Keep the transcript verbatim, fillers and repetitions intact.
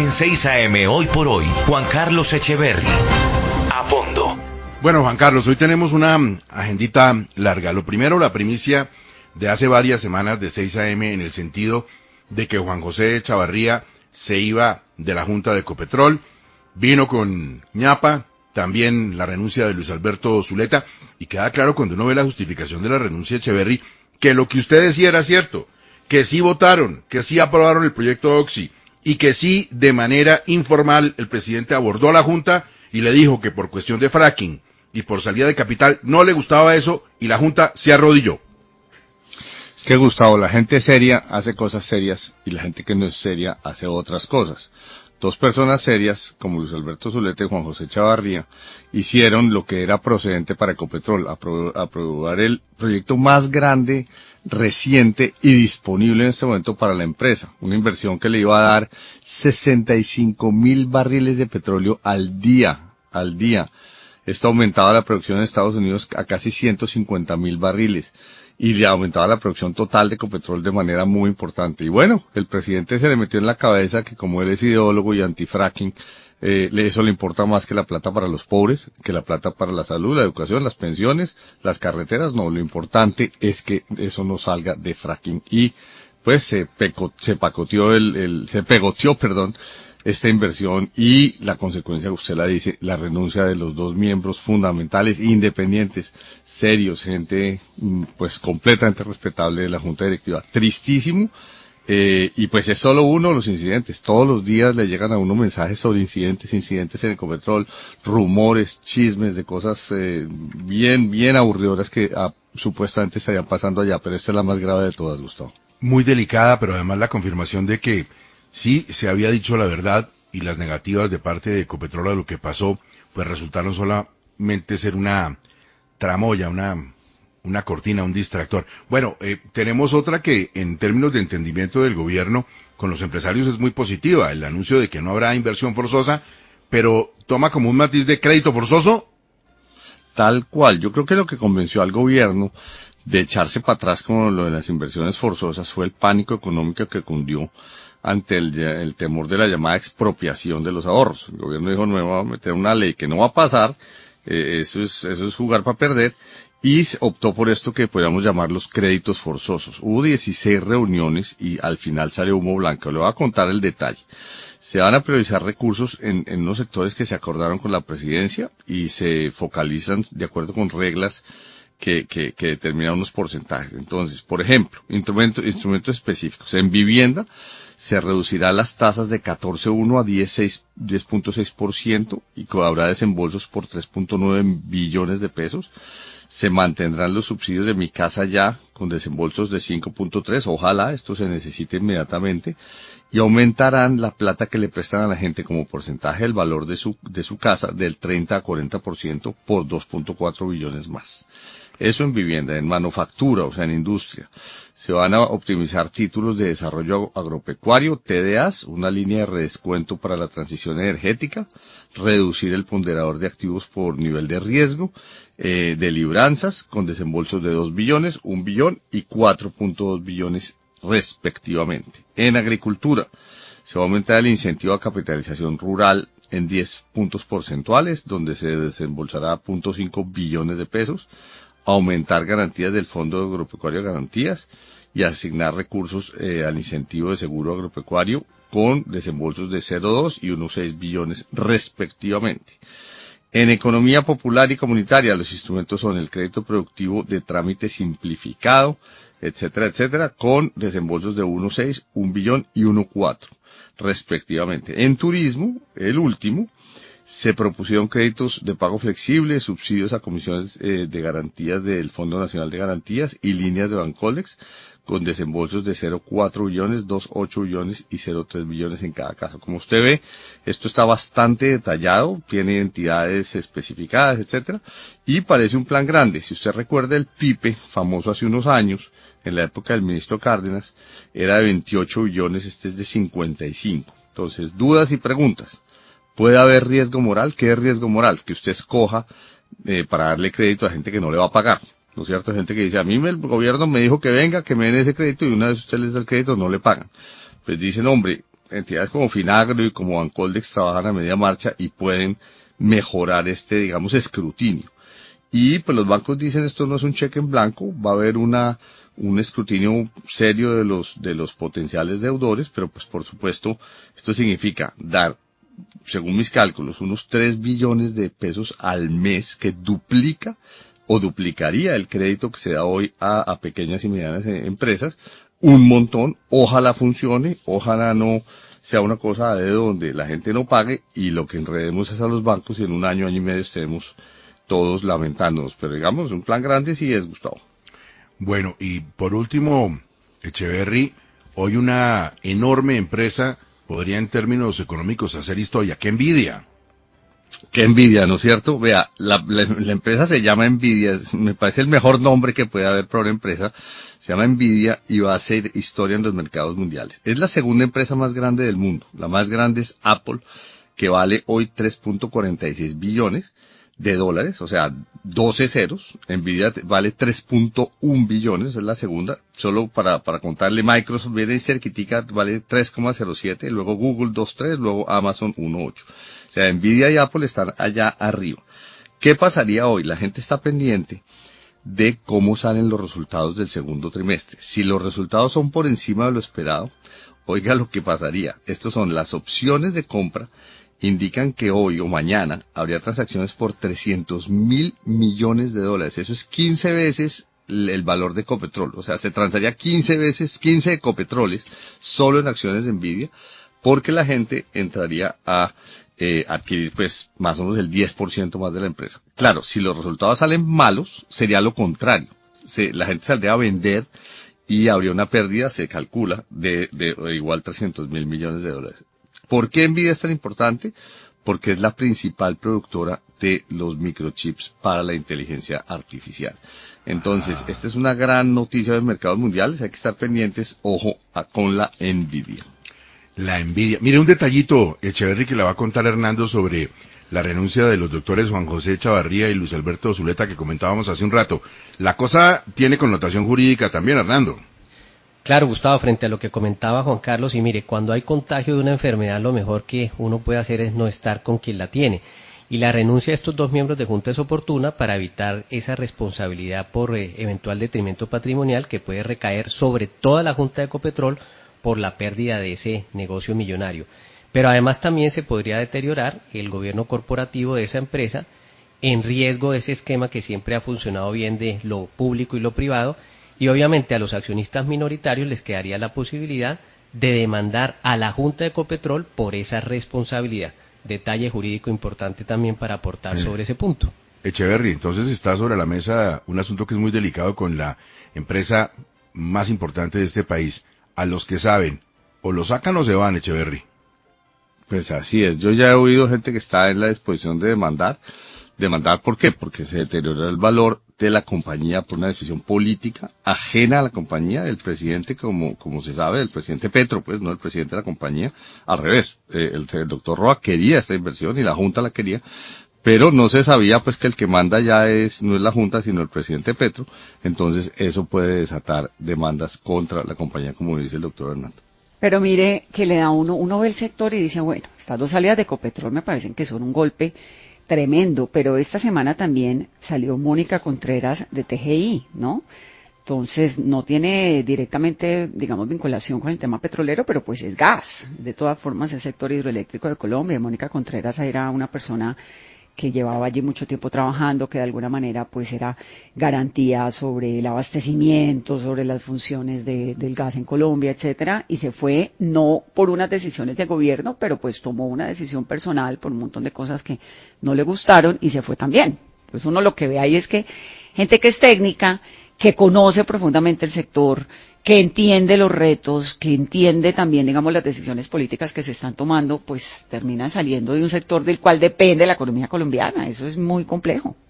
En seis A M Hoy por Hoy, Juan Carlos Echeverry. A fondo. Bueno, Juan Carlos, hoy tenemos una agendita larga. Lo primero, la primicia de hace varias semanas de seis A M en el sentido de que Juan José Chavarría se iba de la Junta de Ecopetrol, vino con ñapa, también la renuncia de Luis Alberto Zuleta, y queda claro cuando uno ve la justificación de la renuncia de Echeverry, que lo que usted decía era cierto, que sí votaron, que sí aprobaron el proyecto Oxy, y que sí, de manera informal, el presidente abordó a la Junta y le dijo que por cuestión de fracking y por salida de capital no le gustaba eso, y la Junta se arrodilló. Es que, Gustavo, la gente seria hace cosas serias y la gente que no es seria hace otras cosas. Dos personas serias, como Luis Alberto Zuleta y Juan José Chavarría, hicieron lo que era procedente para Ecopetrol, apro- aprobar el proyecto más grande, reciente y disponible en este momento para la empresa. Una inversión que le iba a dar sesenta y cinco mil barriles de petróleo al día, al día. Esto aumentaba la producción en Estados Unidos a casi ciento cincuenta mil barriles. Y le aumentaba la producción total de Ecopetrol de manera muy importante. Y bueno, el presidente se le metió en la cabeza que como él es ideólogo y antifracking, eh, eso le importa más que la plata para los pobres, que la plata para la salud, la educación, las pensiones, las carreteras. No, lo importante es que eso no salga de fracking. Y pues se peco, se pacoteó el, el, se pegoteó, perdón, esta inversión y la consecuencia, usted la dice, la renuncia de los dos miembros fundamentales, independientes, serios, gente pues completamente respetable de la Junta Directiva. Tristísimo, eh, y pues es solo uno de los incidentes. Todos los días le llegan a uno mensajes sobre incidentes, incidentes en Ecopetrol, rumores, chismes de cosas eh, bien, bien aburridoras que ah, supuestamente estarían pasando allá, pero esta es la más grave de todas, Gustavo. Muy delicada, pero además la confirmación de que sí, se había dicho la verdad y las negativas de parte de Ecopetrol a lo que pasó, pues resultaron solamente ser una tramoya, una, una cortina, un distractor. Bueno, eh, tenemos otra que en términos de entendimiento del gobierno con los empresarios es muy positiva, el anuncio de que no habrá inversión forzosa, pero toma como un matiz de crédito forzoso. Tal cual, yo creo que lo que convenció al gobierno de echarse para atrás con lo de las inversiones forzosas fue el pánico económico que cundió ante el, el temor de la llamada expropiación de los ahorros. El gobierno dijo, no me va a meter una ley que no va a pasar, eh, eso es, eso es jugar para perder, y optó por esto que podríamos llamar los créditos forzosos. Hubo dieciséis reuniones y al final salió humo blanco. Le voy a contar el detalle. Se van a priorizar recursos en, en unos sectores que se acordaron con la presidencia y se focalizan de acuerdo con reglas que, que, que determinan unos porcentajes. Entonces, por ejemplo, instrumentos, instrumentos específicos. En vivienda, se reducirá las tasas de catorce punto uno a diez punto seis por ciento y habrá desembolsos por tres punto nueve billones de pesos. Se mantendrán los subsidios de Mi Casa Ya con desembolsos de cinco punto tres, ojalá esto se necesite inmediatamente, y aumentarán la plata que le prestan a la gente como porcentaje del valor de su, de su casa del treinta a cuarenta por ciento por dos punto cuatro billones más. Eso en vivienda. En manufactura, o sea, en industria, se van a optimizar títulos de desarrollo agropecuario, T D As, una línea de redescuento para la transición energética, reducir el ponderador de activos por nivel de riesgo, eh, de libranzas con desembolsos de dos billones, un billón y cuatro punto dos billones respectivamente. En agricultura, se va a aumentar el incentivo a capitalización rural en diez puntos porcentuales, donde se desembolsará cero punto cinco billones de pesos, aumentar garantías del Fondo Agropecuario de Garantías y asignar recursos eh, al incentivo de seguro agropecuario con desembolsos de cero punto dos y uno punto seis billones respectivamente. En economía popular y comunitaria, los instrumentos son el crédito productivo de trámite simplificado, etcétera, etcétera, con desembolsos de uno punto seis, un billón y uno punto cuatro respectivamente. En turismo, el último, se propusieron créditos de pago flexible, subsidios a comisiones eh, de garantías del Fondo Nacional de Garantías y líneas de Bancolex con desembolsos de cero punto cuatro billones, dos punto ocho billones y cero punto tres billones en cada caso. Como usted ve, esto está bastante detallado, tiene entidades especificadas, etcétera, y parece un plan grande. Si usted recuerda el PIPE, famoso hace unos años, en la época del ministro Cárdenas, era de veintiocho billones, este es de cincuenta y cinco. Entonces, dudas y preguntas. ¿Puede haber riesgo moral? ¿Qué es riesgo moral? Que usted escoja eh, para darle crédito a gente que no le va a pagar. ¿No es cierto? Gente que dice, a mí me, el gobierno me dijo que venga, que me den ese crédito y una vez usted les da el crédito no le pagan. Pues dicen, hombre, entidades como Finagro y como Bancoldex trabajan a media marcha y pueden mejorar este, digamos, escrutinio. Y pues los bancos dicen esto no es un cheque en blanco, va a haber una, un escrutinio serio de los, de los potenciales deudores, pero pues por supuesto esto significa dar, según mis cálculos, unos tres billones de pesos al mes que duplica o duplicaría el crédito que se da hoy a, a pequeñas y medianas empresas, un montón, ojalá funcione, ojalá no sea una cosa de donde la gente no pague y lo que enredemos es a los bancos y en un año, año y medio estemos todos lamentándonos, pero digamos, un plan grande sí es, Gustavo. Bueno, y por último, Echeverry, hoy una enorme empresa podría en términos económicos hacer historia. ¡Qué envidia! ¡Qué envidia!, ¿no es cierto? Vea, la, la, la empresa se llama Nvidia, me parece el mejor nombre que puede haber para una empresa, se llama Nvidia y va a hacer historia en los mercados mundiales. Es la segunda empresa más grande del mundo, la más grande es Apple, que vale hoy tres punto cuarenta y seis billones de dólares, o sea, doce ceros. Nvidia vale tres punto uno billones, es la segunda. Solo para, para contarle, Microsoft viene cerquitica, vale tres coma cero siete, luego Google dos punto tres, luego Amazon uno punto ocho. O sea, Nvidia y Apple están allá arriba. ¿Qué pasaría hoy? La gente está pendiente de cómo salen los resultados del segundo trimestre. Si los resultados son por encima de lo esperado, oiga lo que pasaría. Estos son las opciones de compra, indican que hoy o mañana habría transacciones por trescientos mil millones de dólares. Eso es quince veces el valor de Ecopetrol. O sea, se transaría quince veces, quince Ecopetroles solo en acciones de Nvidia, porque la gente entraría a eh, adquirir pues más o menos el diez por ciento más de la empresa. Claro, si los resultados salen malos, sería lo contrario. Se, la gente saldría a vender y habría una pérdida, se calcula, de, de, de igual trescientos mil millones de dólares. ¿Por qué Nvidia es tan importante? Porque es la principal productora de los microchips para la inteligencia artificial. Entonces, esta es una gran noticia de los mercados mundiales, hay que estar pendientes, ojo, a, con la Nvidia. La envidia. Mire un detallito, Echeverry, que le va a contar Hernando sobre la renuncia de los doctores Juan José Chavarría y Luis Alberto Zuleta que comentábamos hace un rato. La cosa tiene connotación jurídica también, Hernando. Claro, Gustavo, frente a lo que comentaba Juan Carlos, y mire, cuando hay contagio de una enfermedad, lo mejor que uno puede hacer es no estar con quien la tiene. Y la renuncia de estos dos miembros de Junta es oportuna para evitar esa responsabilidad por eh, eventual detrimento patrimonial que puede recaer sobre toda la Junta de Ecopetrol por la pérdida de ese negocio millonario. Pero además también se podría deteriorar el gobierno corporativo de esa empresa en riesgo de ese esquema que siempre ha funcionado bien de lo público y lo privado, y obviamente a los accionistas minoritarios les quedaría la posibilidad de demandar a la Junta de Ecopetrol por esa responsabilidad. Detalle jurídico importante también para aportar eh, sobre ese punto. Echeverry, entonces está sobre la mesa un asunto que es muy delicado con la empresa más importante de este país. A los que saben, o lo sacan o se van, Echeverry. Pues así es, yo ya he oído gente que está en la disposición de demandar. ¿Demandar por qué? Porque se deteriora el valor de la compañía por una decisión política ajena a la compañía del presidente, como como se sabe, del presidente Petro, pues, no el presidente de la compañía. Al revés, eh, el, el doctor Roa quería esta inversión y la Junta la quería, pero no se sabía pues que el que manda ya es no es la Junta, sino el presidente Petro. Entonces eso puede desatar demandas contra la compañía, como dice el doctor Hernando. Pero mire que le da uno, uno ve el sector y dice, bueno, estas dos salidas de Ecopetrol me parecen que son un golpe tremendo, pero esta semana también salió Mónica Contreras de T G I, ¿no? Entonces no tiene directamente, digamos, vinculación con el tema petrolero, pero pues es gas. De todas formas, el sector hidroeléctrico de Colombia, Mónica Contreras era una persona que llevaba allí mucho tiempo trabajando, que de alguna manera pues era garantía sobre el abastecimiento, sobre las funciones de, del gas en Colombia, etcétera, y se fue no por unas decisiones de gobierno, pero pues tomó una decisión personal por un montón de cosas que no le gustaron y se fue también. Pues uno lo que ve ahí es que gente que es técnica, que conoce profundamente el sector, que entiende los retos, que entiende también, digamos, las decisiones políticas que se están tomando, pues terminan saliendo de un sector del cual depende la economía colombiana. Eso es muy complejo.